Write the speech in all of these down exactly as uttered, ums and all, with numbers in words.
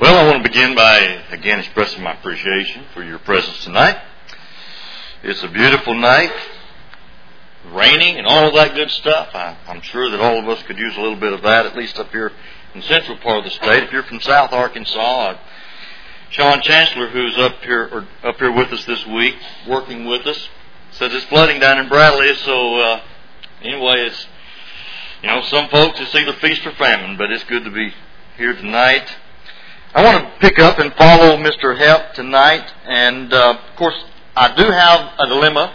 Well, I want to begin by, again, expressing my appreciation for your presence tonight. It's a beautiful night, raining and all of that good stuff. I, I'm sure that all of us could use a little bit of that, at least up here in the central part of the state. If you're from South Arkansas, uh, Sean Chancellor, who's up here or up here with us this week, working with us, says it's flooding down in Bradley. So uh, anyway, it's you know some folks it's either feast or famine, but it's good to be here tonight. I want to pick up and follow Mister Hepp tonight, and uh, of course, I do have a dilemma.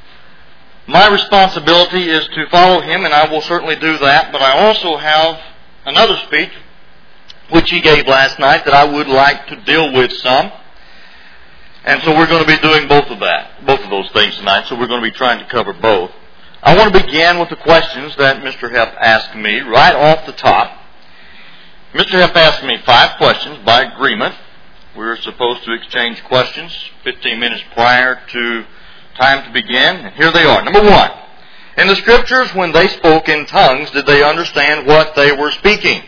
My responsibility is to follow him, and I will certainly do that, but I also have another speech, which he gave last night, that I would like to deal with some. And so we're going to be doing both of that, both of those things tonight, so we're going to be trying to cover both. I want to begin with the questions that Mister Hepp asked me right off the top. Mister Hepp asked me five questions by agreement. We were supposed to exchange questions fifteen minutes prior to time to begin. And here they are. Number one, in the Scriptures, when they spoke in tongues, did they understand what they were speaking?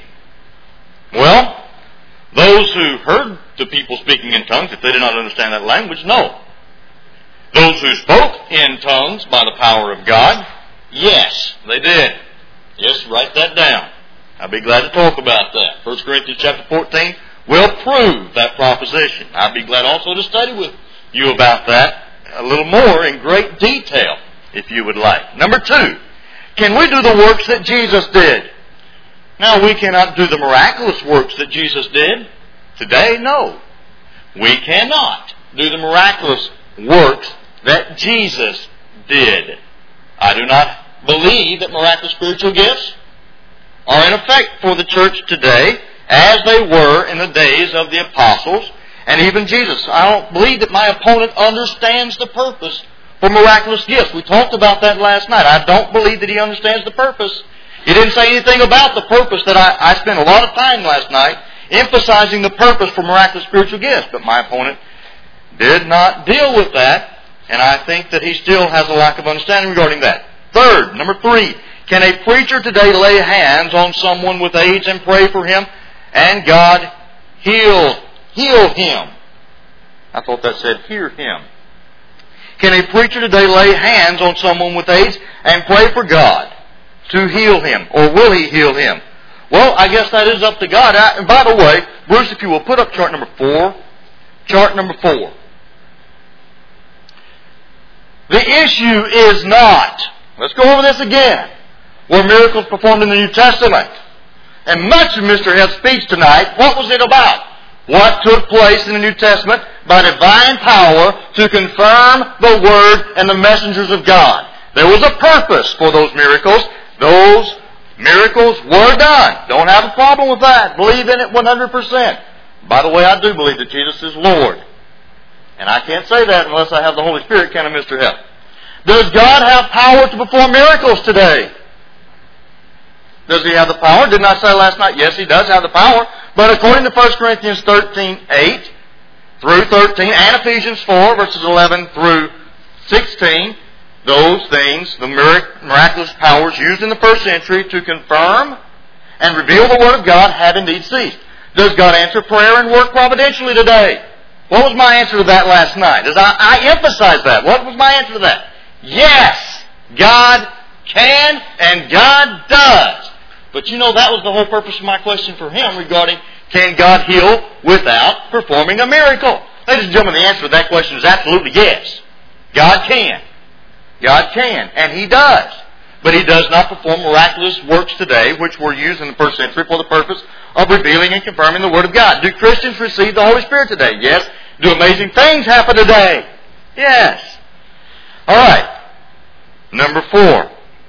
Well, those who heard the people speaking in tongues, if they did not understand that language, no. Those who spoke in tongues by the power of God, yes, they did. Yes, write that down. I'll be glad to talk about that. First Corinthians chapter fourteen will prove that proposition. I'll be glad also to study with you about that a little more in great detail, if you would like. Number two, can we do the works that Jesus did? Now, we cannot do the miraculous works that Jesus did today. No, we cannot do the miraculous works that Jesus did. I do not believe that miraculous spiritual gifts are in effect for the church today as they were in the days of the apostles and even Jesus. I don't believe that my opponent understands the purpose for miraculous gifts. We talked about that last night. I don't believe that he understands the purpose. He didn't say anything about the purpose that I, I spent a lot of time last night emphasizing the purpose for miraculous spiritual gifts. But my opponent did not deal with that, and I think that he still has a lack of understanding regarding that. Third, number three, can a preacher today lay hands on someone with AIDS and pray for him and God heal, heal him? I thought that said hear him. Can a preacher today lay hands on someone with AIDS and pray for God to heal him? Or will he heal him? Well, I guess that is up to God. I, and by the way, Bruce, if you will put up chart number four. Chart number four. The issue is not, let's go over this again, were miracles performed in the New Testament. And much of Mister Hepp's speech tonight, what was it about? What took place in the New Testament by divine power to confirm the Word and the messengers of God. There was a purpose for those miracles. Those miracles were done. Don't have a problem with that. Believe in it one hundred percent. By the way, I do believe that Jesus is Lord. And I can't say that unless I have the Holy Spirit, can I, Mister Hepp? Does God have power to perform miracles today? Does he have the power? Didn't I say last night? Yes, he does have the power. But according to First Corinthians thirteen, eight through thirteen, and Ephesians four, verses eleven through sixteen, those things, the miraculous powers used in the first century to confirm and reveal the Word of God, have indeed ceased. Does God answer prayer and work providentially today? What was my answer to that last night? As I, I emphasized that. What was my answer to that? Yes, God can and God does. But you know, that was the whole purpose of my question for him regarding, can God heal without performing a miracle? Ladies and gentlemen, the answer to that question is absolutely yes. God can. God can, and He does. But He does not perform miraculous works today, which were used in the first century for the purpose of revealing and confirming the Word of God. Do Christians receive the Holy Spirit today? Yes. Do amazing things happen today? Yes. All right. Number four.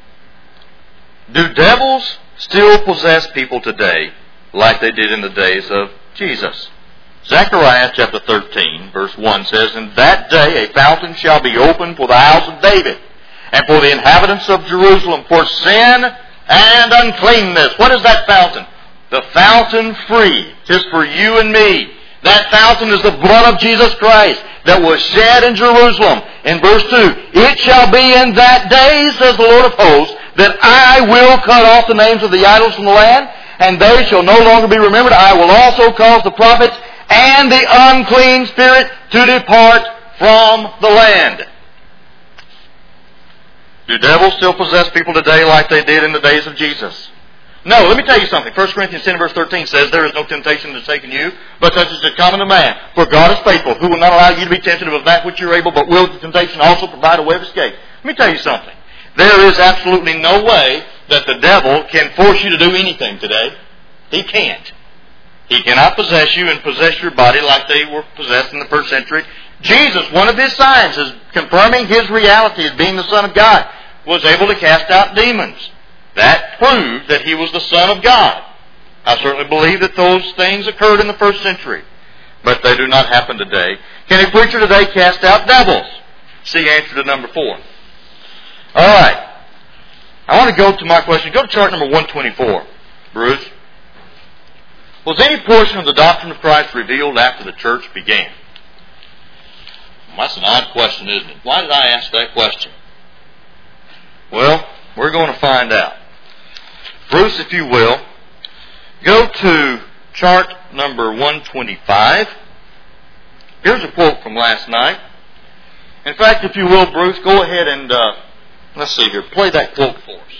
Do devils still possess people today like they did in the days of Jesus? Zechariah chapter thirteen, verse one says, "In that day a fountain shall be opened for the house of David, and for the inhabitants of Jerusalem, for sin and uncleanness." What is that fountain? The fountain free. Tis for you and me. That fountain is the blood of Jesus Christ that was shed in Jerusalem. In verse two, "It shall be in that day, says the Lord of hosts, that I will cut off the names of the idols from the land, and they shall no longer be remembered. I will also cause the prophets and the unclean spirit to depart from the land. Do devils still possess people today like they did in the days of Jesus? No, let me tell you something. First Corinthians ten verse thirteen says, there is no temptation that is taken you, but such as is common to man. For God is faithful, who will not allow you to be tempted of that which you are able, but will with the temptation also provide a way of escape. Let me tell you something. There is absolutely no way that the devil can force you to do anything today. He can't. He cannot possess you and possess your body like they were possessed in the first century. Jesus, one of his signs is confirming his reality as being the Son of God, was able to cast out demons. That proved that he was the Son of God. I certainly believe that those things occurred in the first century, but they do not happen today. Can a preacher today cast out devils? See answer to number four. All right. I want to go to my question. Go to chart number one twenty-four, Bruce. Was any portion of the doctrine of Christ revealed after the church began? Well, that's an odd question, isn't it? Why did I ask that question? Well, we're going to find out. Bruce, if you will, go to chart number one twenty-five. Here's a quote from last night. In fact, if you will, Bruce, go ahead and, uh, let's see here, play that quote for us.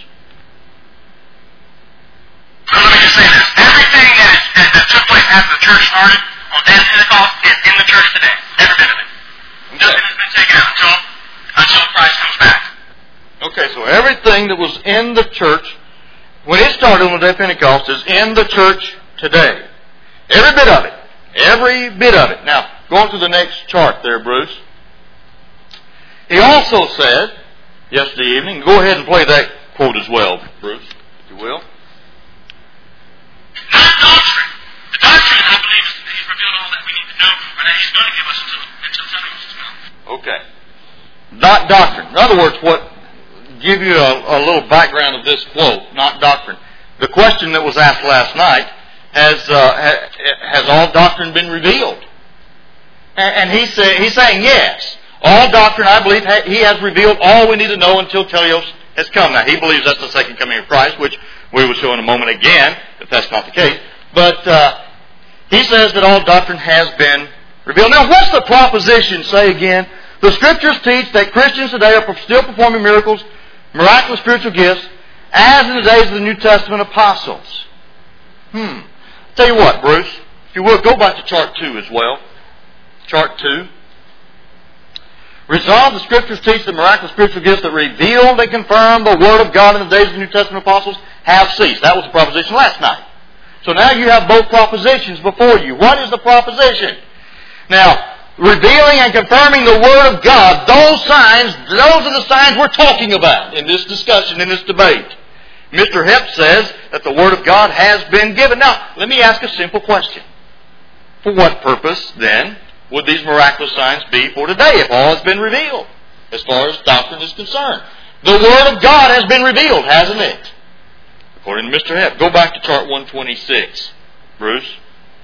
So let me just say this. Everything that, is, that, that took place after the church started on day of Pentecost is in the church today. Every bit of it. Okay. Nothing has been taken out until, until Christ comes back. Okay, so everything that was in the church when it started on the day of Pentecost is in the church today. Every bit of it. Every bit of it. Now, going to the next chart there, Bruce. He also said yesterday evening, go ahead and play that quote as well, Bruce, if you will. Not doctrine. The doctrine, I believe, is he's revealed all that we need to know, or that he's going to give us until, until Pentecost as well. Okay. Not doctrine. In other words, what give you a, a little background of this quote, not doctrine. The question that was asked last night, has uh, ha, has all doctrine been revealed? And, and he say, he's saying yes. All doctrine, I believe, ha, he has revealed all we need to know until Teleos has come. Now, he believes that's the second coming of Christ, which we will show in a moment again, if that's not the case. But uh, he says that all doctrine has been revealed. Now, what's the proposition say again? The Scriptures teach that Christians today are still performing miracles, miraculous spiritual gifts, as in the days of the New Testament apostles. Hmm. Tell you what, Bruce, if you will, go back to chart two as well. Chart two. Resolve, the Scriptures teach that miraculous spiritual gifts that revealed and confirmed the Word of God in the days of the New Testament apostles have ceased. That was the proposition last night. So now you have both propositions before you. What is the proposition? Now, revealing and confirming the Word of God, those signs, those are the signs we're talking about in this discussion, in this debate. Mister Hepp says that the Word of God has been given. Now, let me ask a simple question. For what purpose, then, would these miraculous signs be for today if all has been revealed, as far as doctrine is concerned? The Word of God has been revealed, hasn't it? According to Mister Hepp. Go back to chart one twenty-six, Bruce.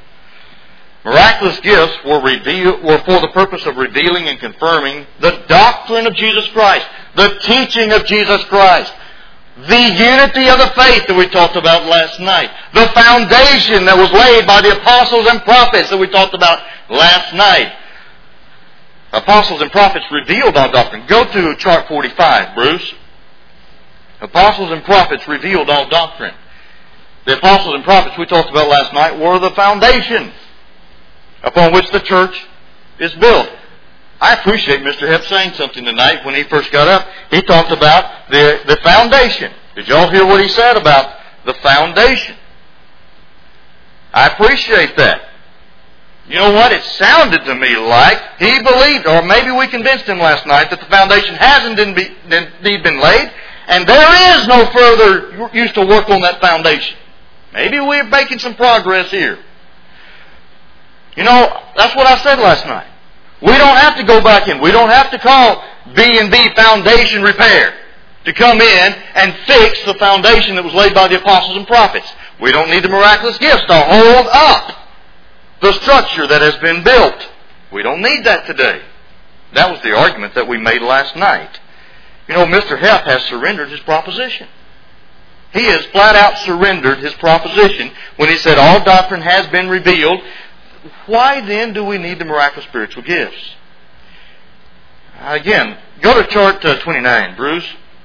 Miraculous gifts were, reveal, were for the purpose of revealing and confirming the doctrine of Jesus Christ, the teaching of Jesus Christ, the unity of the faith that we talked about last night, the foundation that was laid by the apostles and prophets that we talked about last night. Apostles and prophets revealed all doctrine. Go to chart forty-five, Bruce. Apostles and prophets revealed all doctrine. The apostles and prophets we talked about last night were the foundation upon which the church is built. I appreciate Mister Hepp saying something tonight. When he first got up, he talked about the, the foundation. Did y'all hear what he said about the foundation? I appreciate that. You know what? It sounded to me like he believed, or maybe we convinced him last night, that the foundation hasn't indeed been laid, and there is no further use to work on that foundation. Maybe we're making some progress here. You know, that's what I said last night. We don't have to go back in. We don't have to call B and B Foundation Repair to come in and fix the foundation that was laid by the apostles and prophets. We don't need the miraculous gifts to hold up the structure that has been built. We don't need that today. That was the argument that we made last night. You know, Mister Hepp has surrendered his proposition. He has flat out surrendered his proposition when he said all doctrine has been revealed. Why then do we need the miraculous spiritual gifts? Again, go to chart uh, twenty-nine, Bruce.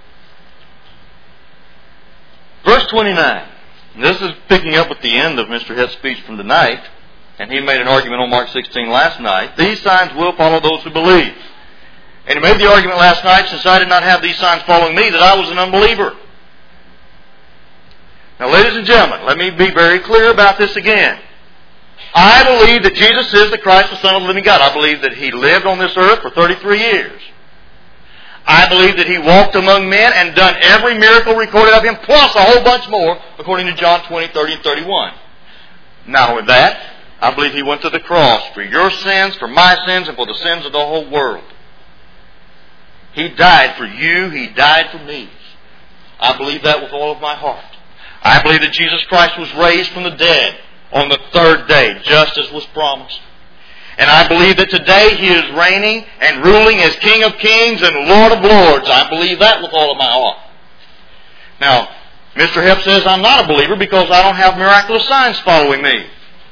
Verse twenty-nine. This is picking up at the end of Mister Hett's speech from tonight, and he made an argument on Mark sixteen last night. These signs will follow those who believe. And he made the argument last night, since I did not have these signs following me, that I was an unbeliever. Now, ladies and gentlemen, let me be very clear about this again. I believe that Jesus is the Christ, the Son of the living God. I believe that He lived on this earth for thirty-three years. I believe that He walked among men and done every miracle recorded of Him, plus a whole bunch more, according to John twenty, thirty, and thirty-one. Not with that, I believe He went to the cross for your sins, for my sins, and for the sins of the whole world. He died for you. He died for me. I believe that with all of my heart. I believe that Jesus Christ was raised from the dead on the third day, just as was promised. And I believe that today He is reigning and ruling as King of Kings and Lord of Lords. I believe that with all of my heart. Now, Mister Hepp says I'm not a believer because I don't have miraculous signs following me.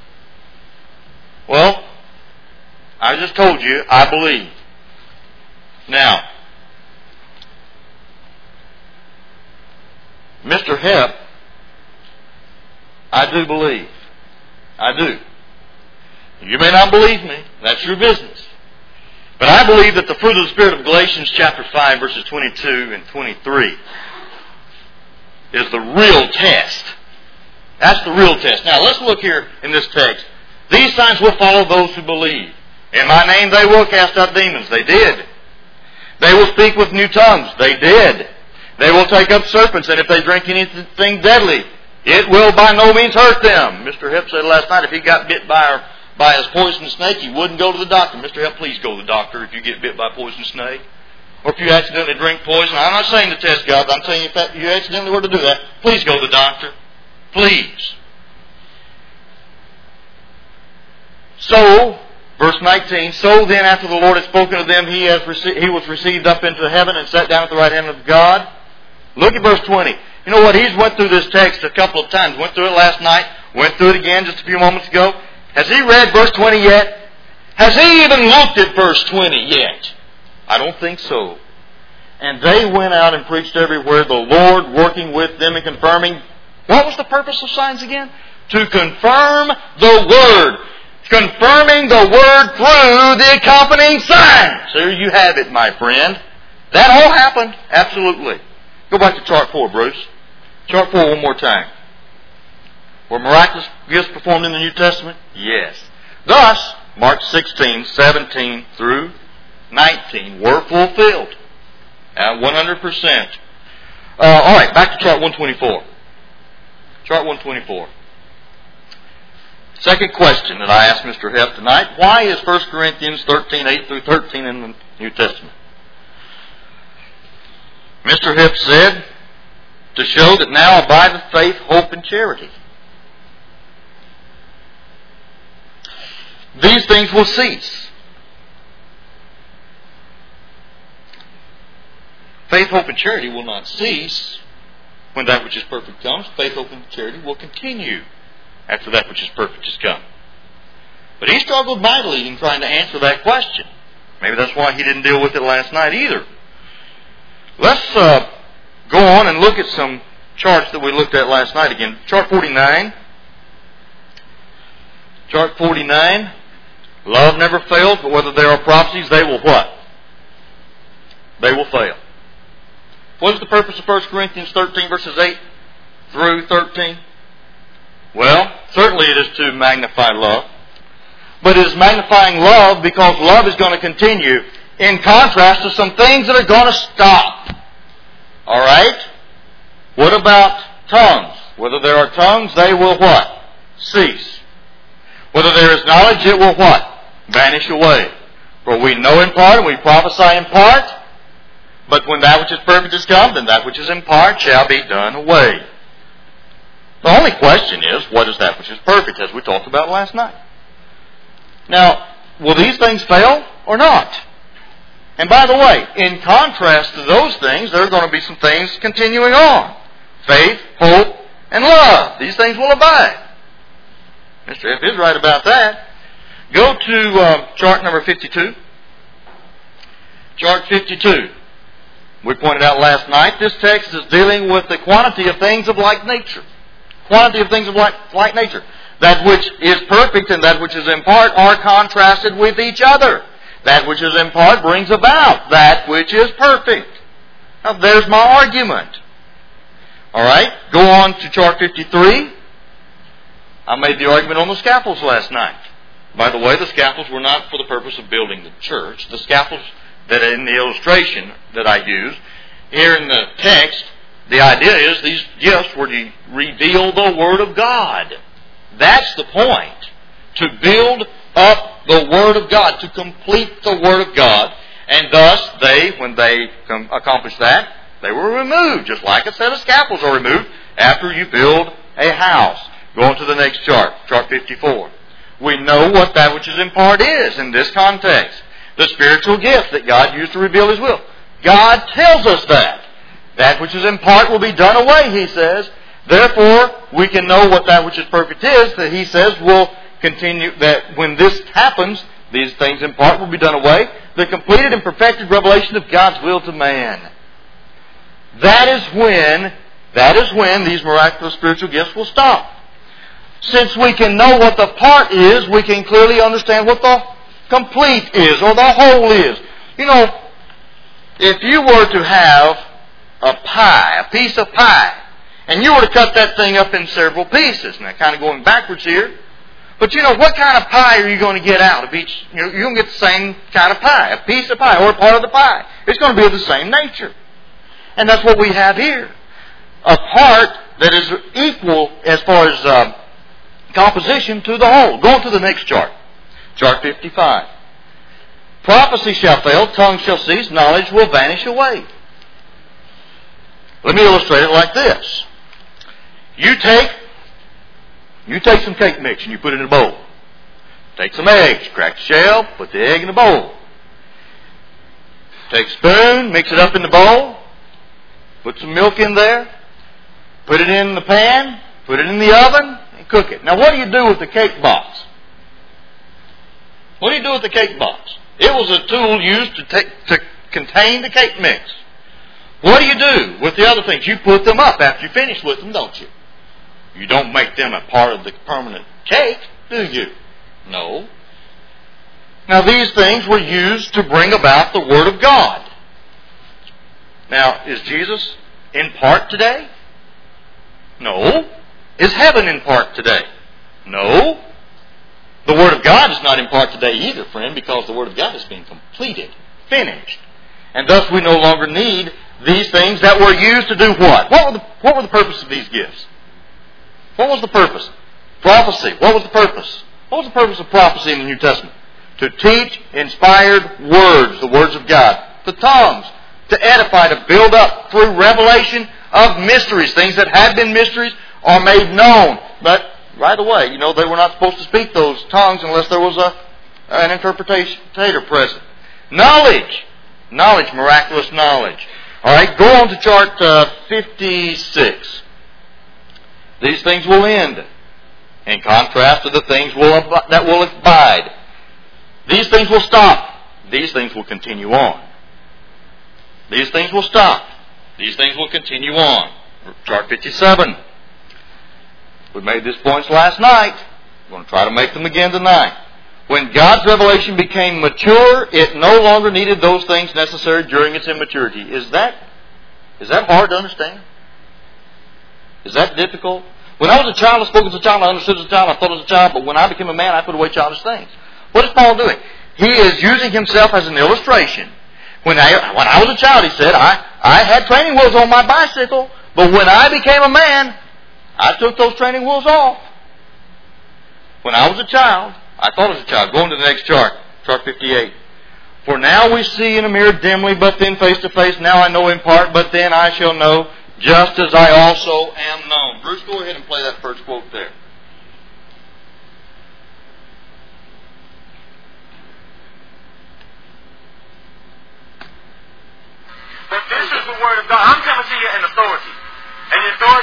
Well, I just told you I believe. Now, Mister Hepp, I do believe. I do. You may not believe me. That's your business. But I believe that the fruit of the Spirit of Galatians chapter five, verses twenty-two and twenty-three is the real test. That's the real test. Now, let's look here in this text. These signs will follow those who believe. In my name they will cast out demons. They did. They will speak with new tongues. They did. They will take up serpents, and if they drink anything deadly, it will by no means hurt them. Mister Hepp said last night if he got bit by a, by his poisonous snake, he wouldn't go to the doctor. Mister Hepp, please go to the doctor if you get bit by a poisonous snake. Or if you accidentally drink poison. I'm not saying to test God, but I'm saying if that, you accidentally were to do that, please go to the doctor. Please. So, verse nineteen, so then after the Lord had spoken to them, he, has rece- he was received up into heaven and sat down at the right hand of God. Look at verse twenty. You know what? He's went through this text a couple of times. Went through it last night. Went through it again just a few moments ago. Has he read verse twenty yet? Has he even looked at verse twenty yet? I don't think so. And they went out and preached everywhere, the Lord working with them and confirming. What was the purpose of signs again? To confirm the Word. Confirming the Word through the accompanying signs. There you have it, my friend. That all happened. Absolutely. Go back to chart four, Bruce. Chart four one more time. Were miraculous gifts performed in the New Testament? Yes. Thus, Mark sixteen, seventeen through nineteen were fulfilled. At one hundred percent. Uh, all right, back to chart one twenty-four. Chart one twenty-four. Second question that I asked Mister Hepp tonight. Why is First Corinthians thirteen, eight through thirteen in the New Testament? Mister Hepp said, to show that now abideth faith, hope, and charity. These things will cease. Faith, hope, and charity will not cease when that which is perfect comes. Faith, hope, and charity will continue after that which is perfect has come. But he struggled mightily in trying to answer that question. Maybe that's why he didn't deal with it last night either. Let's uh, go on and look at some charts that we looked at last night again. Chart forty-nine. Chart forty-nine. Love never fails, but whether there are prophecies, they will what? They will fail. What is the purpose of First Corinthians thirteen, verses eight through thirteen? Well, certainly it is to magnify love. But it is magnifying love because love is going to continue in contrast to some things that are going to stop. Alright? What about tongues? Whether there are tongues, they will what? Cease. Whether there is knowledge, it will what? Vanish away. For we know in part and we prophesy in part. But when that which is perfect is come, then that which is in part shall be done away. The only question is, what is that which is perfect, as we talked about last night? Now, will these things fail or not? And by the way, in contrast to those things, there are going to be some things continuing on. faith, hope, and love. These things will abide. Mister F is right about that. Go to uh, chart number fifty-two. Chart fifty-two. We pointed out last night, this text is dealing with the quantity of things of like nature. Quantity of things of like, like nature. That which is perfect and that which is in part are contrasted with each other. That which is in part brings about that which is perfect. Now there's my argument. Alright, go on to chart fifty-three. I made the argument on the scaffolds last night. By the way, the scaffolds were not for the purpose of building the church. The scaffolds that in the illustration that I use, here in the text, the idea is these gifts were to reveal the Word of God. That's the point. To build up the Word of God, to complete the Word of God. And thus, they, when they accomplished that, they were removed, just like a set of scaffolds are removed after you build a house. Go on to the next chart, chart fifty-four. We know what that which is in part is in this context. The spiritual gifts that God used to reveal His will. God tells us that. That which is in part will be done away, He says. Therefore, we can know what that which is perfect is, that He says will continue, that when this happens, these things in part will be done away. The completed and perfected revelation of God's will to man. That is when, that is when these miraculous spiritual gifts will stop. Since we can know what the part is, we can clearly understand what the complete is, or the whole is. You know, if you were to have a pie, a piece of pie, and you were to cut that thing up in several pieces, now kind of going backwards here, but you know, what kind of pie are you going to get out of each? You know, you're going to get the same kind of pie, a piece of pie, or a part of the pie. It's going to be of the same nature. And that's what we have here. A part that is equal as far as uh, composition to the whole. Go on to the next chart. Chart fifty-five. Prophecy shall fail, tongue shall cease, knowledge will vanish away. Let me illustrate it like this. You take, you take some cake mix and you put it in a bowl. Take some eggs, crack the shell, put the egg in the bowl. Take a spoon, mix it up in the bowl, put some milk in there, put it in the pan, put it in the oven, and cook it. Now what do you do with the cake box? What do you do with the cake box? It was a tool used to take, to contain the cake mix. What do you do with the other things? You put them up after you finish with them, don't you? You don't make them a part of the permanent cake, do you? No. Now these things were used to bring about the Word of God. Now, is Jesus in part today? No. Is heaven in part today? No. The Word of God is not in part today either, friend, because the Word of God is being completed, finished. And thus we no longer need these things that were used to do what? What were the, what were the purpose of these gifts? What was the purpose? Prophecy. What was the purpose? What was the purpose of prophecy in the New Testament? To teach inspired words, the words of God. The tongues. To edify, to build up through revelation of mysteries. Things that had been mysteries are made known. But right away, you know, they were not supposed to speak those tongues unless there was a an interpretator present. Knowledge. Knowledge, miraculous knowledge. All right, go on to chart uh, fifty-six. These things will end, in contrast to the things will ab- that will abide. These things will stop. These things will continue on. These things will stop. These things will continue on. Chart fifty-seven. We made these points last night. We're going to try to make them again tonight. When God's revelation became mature, it no longer needed those things necessary during its immaturity. Is that, is that hard to understand? Is that difficult? When I was a child, I spoke as a child, I understood as a child, I thought as a child, but when I became a man, I put away childish things. What is Paul doing? He is using himself as an illustration. When I, when I was a child, he said, I, I had training wheels on my bicycle, but when I became a man, I took those training wheels off. When I was a child, I thought as a child. Go on to the next chart, chart fifty-eight. For now we see in a mirror dimly, but then face to face. Now I know in part, but then I shall know, just as I also am known. Bruce, go ahead and play that first quote there. But this is the Word of God. I'm coming to you in authority. And the authority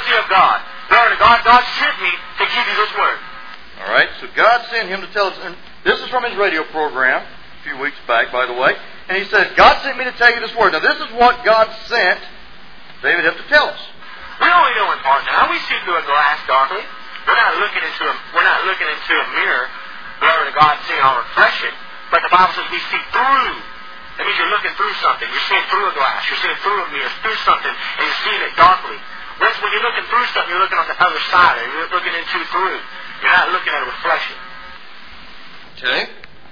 His Word. All right, so God sent him to tell us, and this is from his radio program a few weeks back, by the way, and he said, God sent me to tell you this Word. Now, this is what God sent David have to tell us. We only know in part now. We see through a glass darkly. We're not looking into a, we're not looking into a mirror, glory to God, seeing our reflection. But the Bible says we see through. That means you're looking through something. You're seeing through a glass. You're seeing through a mirror, through something, and you're seeing it darkly. When, when you're looking through something, you're looking on the other side. Or you're looking into through. You're not looking at a reflection. Okay.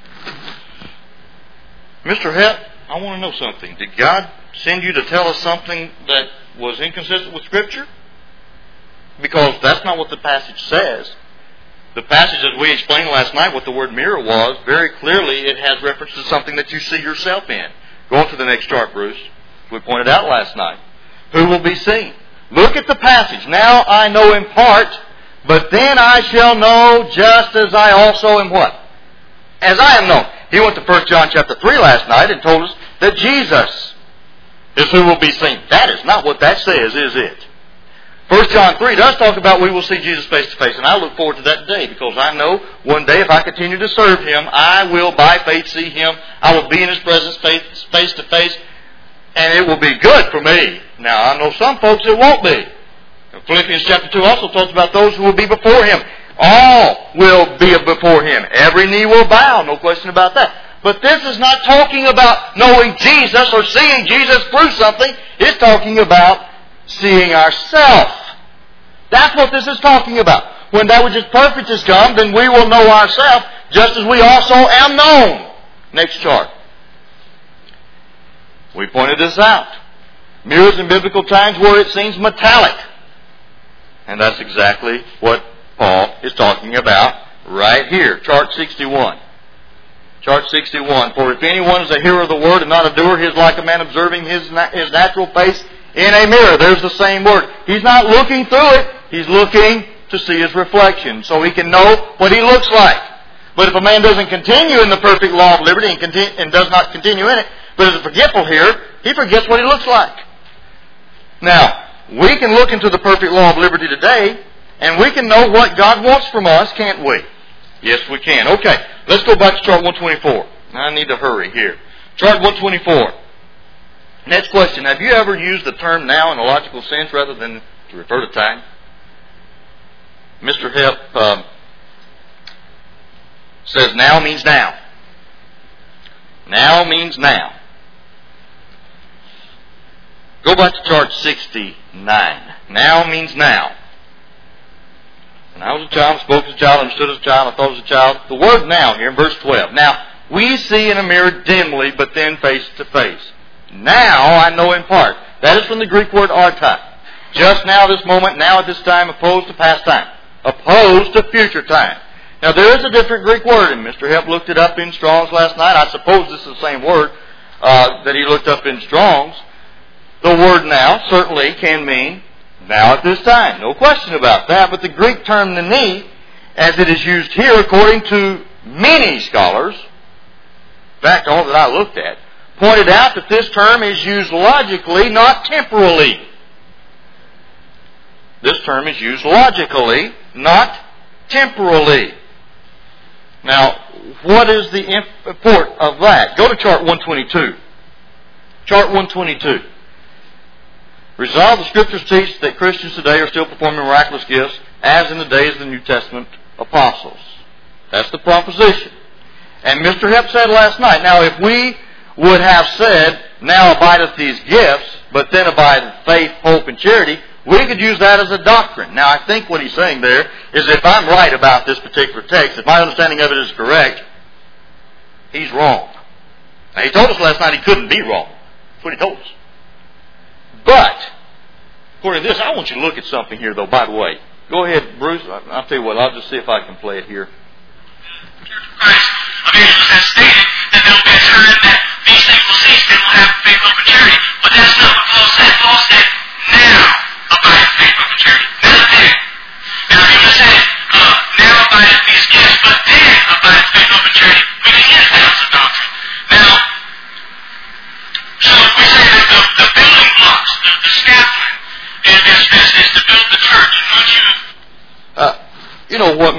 Mister Hett, I want to know something. Did God send you to tell us something that was inconsistent with Scripture? Because that's not what the passage says. The passage, as we explained last night, what the word mirror was, very clearly it has reference to something that you see yourself in. Go on to the next chart, Bruce. We pointed out last night. Who will be seen? Look at the passage. Now I know in part, but then I shall know just as I also am what? As I am known. He went to First John chapter three last night and told us that Jesus is who will be seen. That is not what that says, is it? First John three does talk about we will see Jesus face to face, and I look forward to that day because I know one day if I continue to serve Him, I will by faith see Him. I will be in His presence face to face, and it will be good for me. Now, I know some folks it won't be. Philippians chapter two also talks about those who will be before Him. All will be before Him. Every knee will bow, no question about that. But this is not talking about knowing Jesus or seeing Jesus through something. It's talking about seeing ourselves. That's what this is talking about. When that which is perfect is come, then we will know ourselves just as we also am known. Next chart. We pointed this out. Mirrors in biblical times were, it seems, metallic. And that's exactly what Paul is talking about right here. Chart sixty-one. Chart sixty-one. For if anyone is a hearer of the word and not a doer, he is like a man observing his, na- his natural face in a mirror. There's the same word. He's not looking through it. He's looking to see his reflection so he can know what he looks like. But if a man doesn't continue in the perfect law of liberty and, continue, and does not continue in it, but is a forgetful hearer, he forgets what he looks like. Now, we can look into the perfect law of liberty today, and we can know what God wants from us, can't we? Yes, we can. Okay, let's go back to chart one twenty-four. I need to hurry here. Chart one twenty-four. Next question. Have you ever used the term now in a logical sense rather than to refer to time? Mister Hepp um, says now means now. Now means now. Go back to chart sixty-nine. Now means now. When I was a child, I spoke as a child, understood as a child, I thought as a child. The word now here in verse twelve. Now, we see in a mirror dimly, but then face to face. Now I know in part. That is from the Greek word artai. Just now, this moment, now at this time, opposed to past time. Opposed to future time. Now there is a different Greek word, and Mister Hepp looked it up in Strong's last night. I suppose this is the same word uh, that he looked up in Strong's. The word now certainly can mean now at this time. No question about that. But the Greek term nini, as it is used here, according to many scholars, in fact, all that I looked at, pointed out that this term is used logically, not temporally. This term is used logically, not temporally. Now, what is the import of that? Go to chart one twenty-two. Chart one twenty-two. Resolve, the Scriptures teach that Christians today are still performing miraculous gifts as in the days of the New Testament apostles. That's the proposition. And Mister Hepp said last night, now if we would have said, now abideth these gifts, but then abideth faith, hope, and charity, we could use that as a doctrine. Now I think what he's saying there is if I'm right about this particular text, if my understanding of it is correct, he's wrong. Now he told us last night he couldn't be wrong. That's what he told us. But, according to this, I want you to look at something here, though, by the way. Go ahead, Bruce. I'll tell you what, I'll just see if I can play it here. Christ, evangelists have stated that there will be a time that these things will cease, then we'll have faith, hope, and charity. But that's not what Paul said. Paul said, now abideth faith, hope, and charity. Not then. Now, he was saying, uh, now abideth these gifts, but then abideth faith, hope, and charity. We can get that as a doctrine. Now, so if we say that the, the building blocks, the, the scaffolding, is, is, is, is to build the church, and once you... Uh, you know what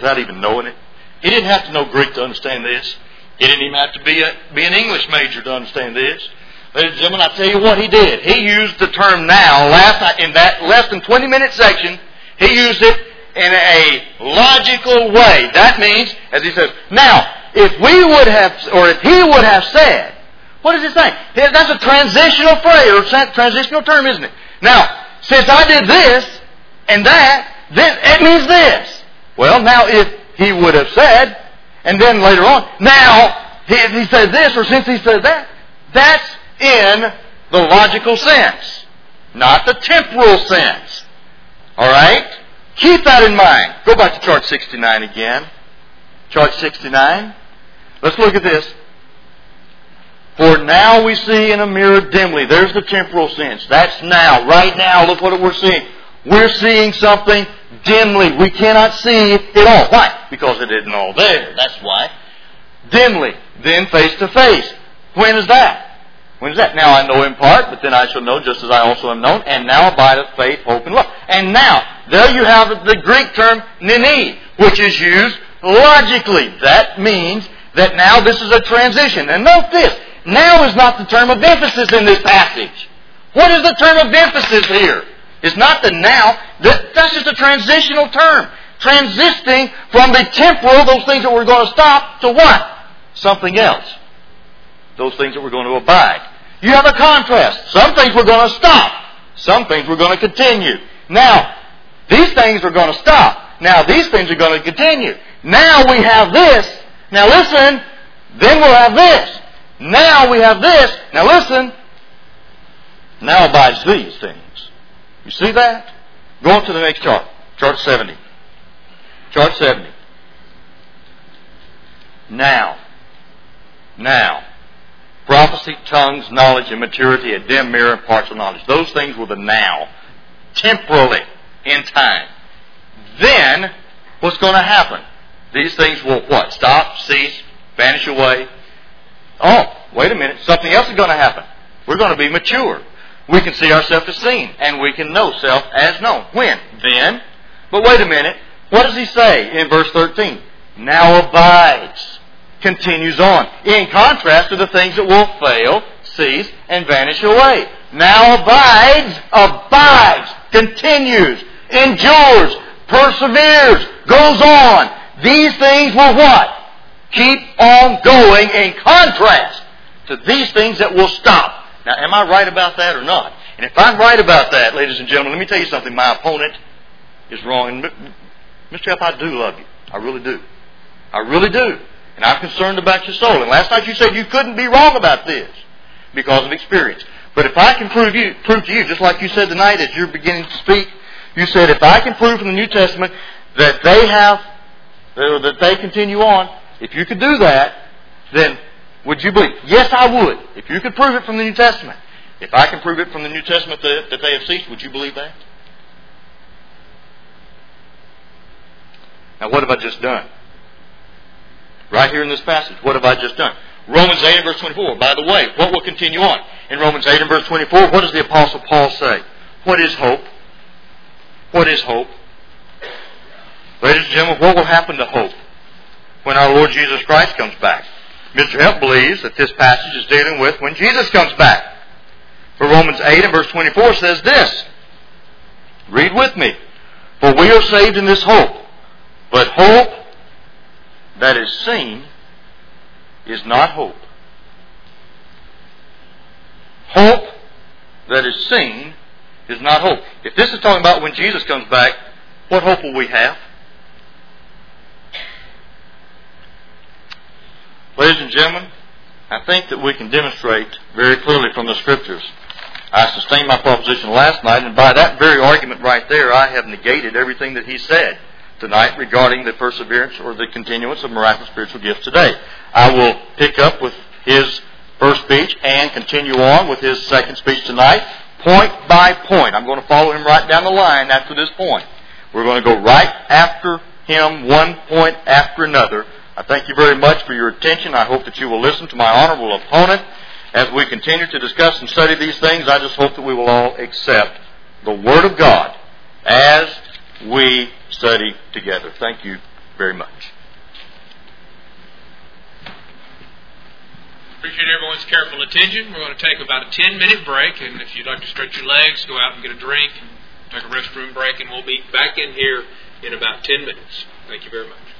without even knowing it. He didn't have to know Greek to understand this. He didn't even have to be, a, be an English major to understand this. Ladies and gentlemen, I tell you what he did. He used the term now, last night, in that less than twenty minute section, he used it in a logical way. That means, as he says, now, if we would have, or if he would have said, what does it say? That's a transitional phrase, or transitional term, isn't it? Now, since I did this and that, then it means this. Well, now if he would have said, and then later on, now he, he said this, or since he said that, that's in the logical sense, not the temporal sense. All right? Keep that in mind. Go back to chart sixty-nine again. Chart sixty-nine. Let's look at this. For now we see in a mirror dimly. There's the temporal sense. That's now. Right now, look what we're seeing. We're seeing something dimly. We cannot see it all. Why? Because it isn't all there. That's why. Dimly. Then face to face. When is that? When is that? Now I know in part, but then I shall know just as I also am known. And now abideth faith, hope, and love. And now, there you have the Greek term nini, which is used logically. That means that now this is a transition. And note this. Now is not the term of emphasis in this passage. What is the term of emphasis here? It's not the now. That's just a transitional term. Transisting from the temporal, those things that we're going to stop, to what? Something else. Those things that we're going to abide. You have a contrast. Some things we're going to stop. Some things we're going to continue. Now, these things are going to stop. Now, these things are going to continue. Now we have this. Now listen. Then we'll have this. Now we have this. Now listen. Now abides these things. You see that? Go on to the next chart. Chart seventy. Chart seventy. Now. Now. Prophecy, tongues, knowledge, and maturity, a dim mirror, and partial knowledge. Those things were the now. Temporally. In time. Then, what's going to happen? These things will what? Stop, cease, vanish away. Oh, wait a minute. Something else is going to happen. We're going to be mature. We can see ourselves as seen, and we can know self as known. When? Then. But wait a minute. What does he say in verse thirteen? Now abides. Continues on. In contrast to the things that will fail, cease, and vanish away. Now abides, abides, continues, endures, perseveres, goes on. These things will what? Keep on going in contrast to these things that will stop. Now, am I right about that or not? And if I'm right about that, ladies and gentlemen, let me tell you something. My opponent is wrong. And Mister F, I do love you. I really do. I really do. And I'm concerned about your soul. And last night you said you couldn't be wrong about this because of experience. But if I can prove you, prove to you, just like you said tonight as you're beginning to speak, you said if I can prove from the New Testament that they have, that they continue on, if you could do that, then would you believe? Yes, I would. If you could prove it from the New Testament. If I can prove it from the New Testament that, that they have ceased, would you believe that? Now what have I just done? Right here in this passage, what have I just done? Romans eight and verse twenty-four. By the way, what will continue on? In Romans eight and verse twenty-four, what does the Apostle Paul say? What is hope? What is hope? Ladies and gentlemen, what will happen to hope when our Lord Jesus Christ comes back? Mister Hemp believes that this passage is dealing with when Jesus comes back. For Romans eight and verse twenty-four says this. Read with me. For we are saved in this hope. But hope that is seen is not hope. Hope that is seen is not hope. If this is talking about when Jesus comes back, what hope will we have? Ladies and gentlemen, I think that we can demonstrate very clearly from the Scriptures. I sustained my proposition last night, and by that very argument right there, I have negated everything that he said tonight regarding the perseverance or the continuance of miraculous spiritual gifts today. I will pick up with his first speech and continue on with his second speech tonight, point by point. I'm going to follow him right down the line after this point. We're going to go right after him, one point after another. I thank you very much for your attention. I hope that you will listen to my honorable opponent as we continue to discuss and study these things. I just hope that we will all accept the Word of God as we study together. Thank you very much. Appreciate everyone's careful attention. We're going to take about a ten-minute break, and if you'd like to stretch your legs, go out and get a drink, and take a restroom break, and we'll be back in here in about ten minutes. Thank you very much.